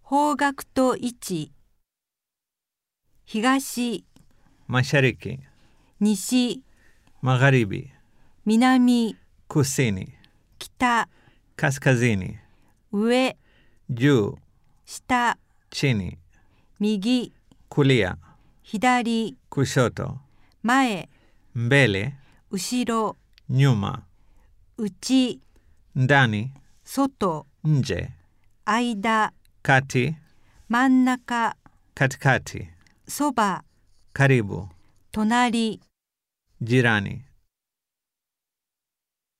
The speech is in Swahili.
方角と位置。東、 mashariki, 西、 magharibi, 南、 kusini, 北、 kaskazini, 上、 juu, 下、 chini, 右、 kulia, 左、 kushoto, 前、 mbele, 後ろ、 nyuma, 内、 ndani, 外、 nje, 間、 kati, 真ん中、 katikati, そば、 karibu, 隣。 jirani.